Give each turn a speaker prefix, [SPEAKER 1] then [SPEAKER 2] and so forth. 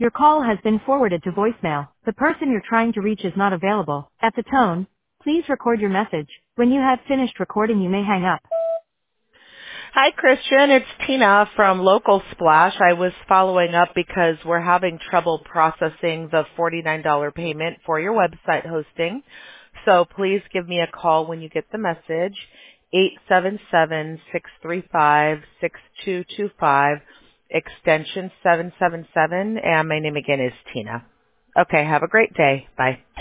[SPEAKER 1] Your call has been forwarded to voicemail. The person you're trying to reach is not available. At the tone, please record your message. When you have finished recording, you may hang up.
[SPEAKER 2] Hi, Christian. It's Tina from Local Splash. I was following up because we're having trouble processing the $49 payment for your website hosting. So please give me a call when you get the message, 877-635-6225, extension 777, and my name again is Tina. Okay, have a great day. Bye.